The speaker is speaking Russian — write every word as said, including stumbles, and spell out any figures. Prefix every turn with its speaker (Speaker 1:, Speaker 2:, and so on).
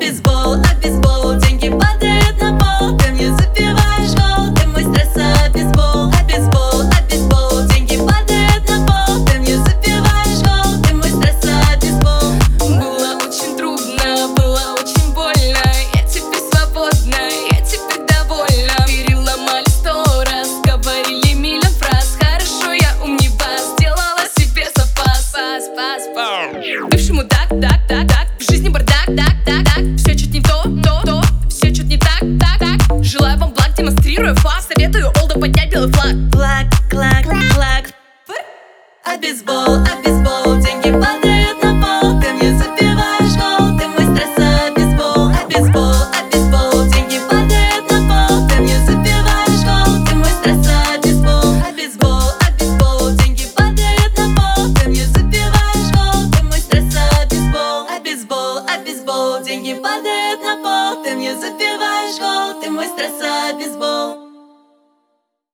Speaker 1: бейсбол, а бейсбол, деньги падают на пол. Ты мне забиваешь гол, ты мой стресс, а бейсбол, а бейсбол, а бейсбол, деньги падают на пол. Ты мне забиваешь гол, ты мой стресс, а бейсбол.
Speaker 2: Было очень трудно, было очень больно. Я теперь свободна, я теперь довольна. Переломали сто раз, говорили миллион фраз. Хорошо, я умнее вас, сделала себе запас. Пас, пас, пас. Бывшему так, так, так, так. В жизни бардак, так, так, так. Все чуть не то, то, то. Все чуть не так, так, так. Желаю вам благ, демонстрирую фас. Советую олда поднять белый флаг.
Speaker 1: Флаг, клак, флаг. А бейсбол, а бейсбол, деньги падают на пол. Ты мне забиваешь гол, ты мой стресс, а бейсбол, а бейсбол, а бейсбол, деньги падают на пол. Ты мне забиваешь гол, ты мой стресс, а бейсбол, а бейсбол, а бейсбол, деньги падают на пол. Ты мне забиваешь гол, ты мой стресс, а бейсбол, а бейсбол, а бейсбол, деньги падают на пол. Ты мне забиваешь гол, ты мой стресс, а бейсбол.